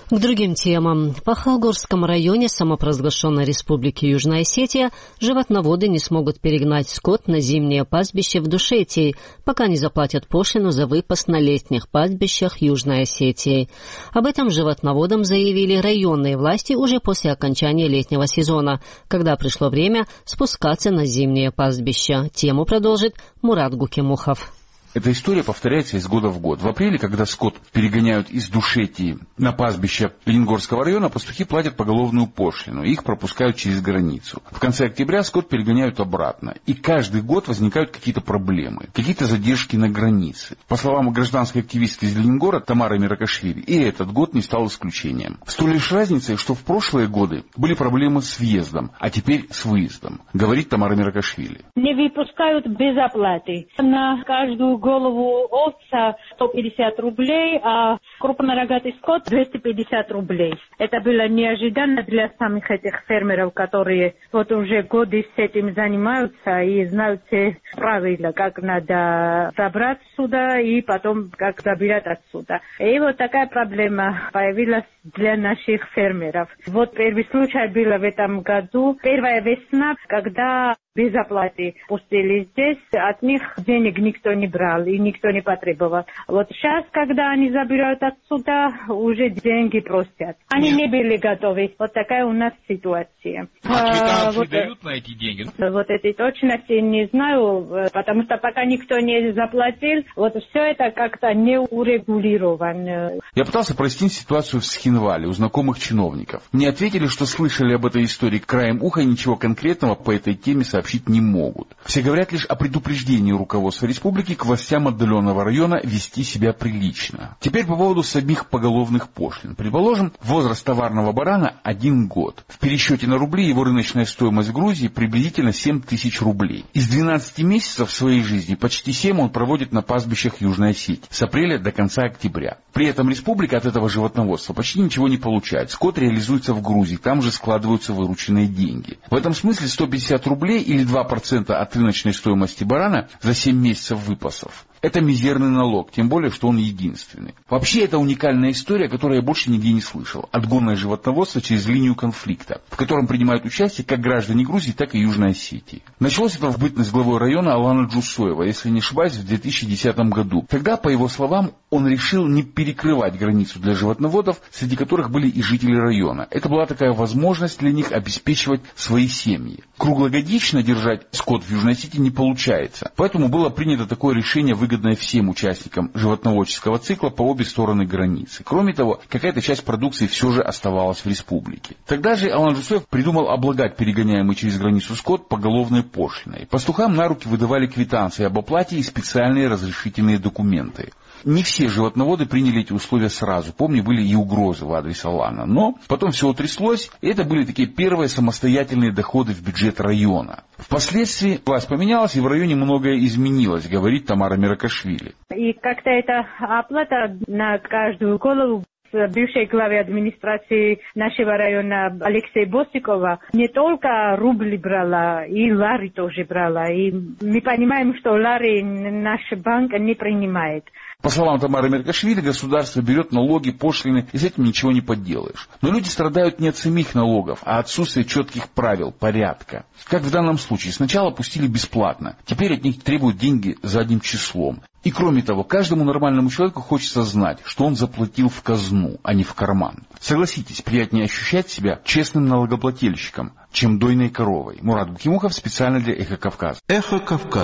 К другим темам. В Пахалгорском районе самопровозглашенной республики Южная Осетия животноводы не смогут перегнать скот на зимнее пастбище в Душетии, пока не заплатят пошлину за выпас на летних пастбищах Южной Осетии. Об этом животноводам заявили районные власти уже после окончания летнего сезона, когда пришло время спускаться на зимнее пастбище. Тему продолжит Мурат Гукимухов. Эта история повторяется из года в год. В апреле, когда скот перегоняют из Душетии на пастбище Лениногорского района, пастухи платят поголовную пошлину, и их пропускают через границу. В конце октября скот перегоняют обратно. И каждый год возникают какие-то проблемы, какие-то задержки на границе. По словам гражданской активистки из Лениногорска Тамары Миракашвили, и этот год не стал исключением. С той лишь разницей, что в прошлые годы были проблемы с въездом, а теперь с выездом, говорит Тамара Миракашвили. Не выпускают без оплаты. На каждую голову овца 150 рублей, а крупнорогатый скот 250 рублей. Это было неожиданно для самих этих фермеров, которые вот уже годы с этим занимаются и знают все правила, как надо забрать сюда и потом как забирать отсюда. И вот такая проблема появилась для наших фермеров. Вот первый случай был в этом году. Первая весна, когда без оплаты пустили здесь, от них денег никто не брал и никто не потребовал. Вот сейчас, когда они забирают отсюда, уже деньги просят. Они не были готовы. Вот такая у нас ситуация. Квитанции вот, дают на эти деньги? Вот этой точности не знаю, потому что пока никто не заплатил, вот все это как-то не урегулировано. Я пытался прояснить ситуацию в Схинвале у знакомых чиновников. Мне ответили, что слышали об этой истории краем уха и ничего конкретного по этой теме сообщить не могут. Все говорят лишь о предупреждении руководства республики к властям отдаленного района вести себя прилично. Теперь по поводу самих поголовных пошлин. Предположим, возраст товарного барана 1 год. В пересчете на рубли его рыночная стоимость в Грузии приблизительно 7 тысяч рублей. Из 12 месяцев своей жизни почти 7 он проводит на пастбищах Южной Осетии с апреля до конца октября. При этом республика от этого животноводства почти ничего не получает. Скот реализуется в Грузии, там же складываются вырученные деньги. В этом смысле 150 рублей или 2% от рыночной стоимости барана за 7 месяцев выпасов. Это мизерный налог, тем более, что он единственный. Вообще, это уникальная история, которую я больше нигде не слышал. Отгонное животноводство через линию конфликта, в котором принимают участие как граждане Грузии, так и Южной Осетии. Началось это в бытность главой района Алана Джусоева, если не ошибаюсь, в 2010 году. Тогда, по его словам, он решил не перекрывать границу для животноводов, среди которых были и жители района. Это была такая возможность для них обеспечивать свои семьи. Круглогодично держать скот в Южной Осетии не получается. Поэтому было принято такое решение, выгодное всем участникам животноводческого цикла по обе стороны границы. Кроме того, какая-то часть продукции все же оставалась в республике. Тогда же Алан Джусоев придумал облагать перегоняемый через границу скот поголовной пошлиной. Пастухам на руки выдавали квитанции об оплате и специальные разрешительные документы. Не все животноводы приняли эти условия сразу. Помню, были и угрозы в адрес Алана. Но потом все утряслось, и это были такие первые самостоятельные доходы в бюджет района. Впоследствии власть поменялась, и в районе многое изменилось, говорит Тамара Миракашвили. И как-то эта оплата на каждую голову бывшей главе администрации нашего района Алексея Босикова не только рубль брала, и лари тоже брала. И мы понимаем, что лари наш банк не принимает. По словам Тамары Миракашвили, государство берет налоги, пошлины, и с этим ничего не поделаешь. Но люди страдают не от самих налогов, а от отсутствия четких правил, порядка. Как в данном случае. Сначала пустили бесплатно, теперь от них требуют деньги задним числом. И кроме того, каждому нормальному человеку хочется знать, что он заплатил в казну, а не в карман. Согласитесь, приятнее ощущать себя честным налогоплательщиком, чем дойной коровой. Мурат Гукимухов специально для Эхо Кавказа. Эхо Кавказа.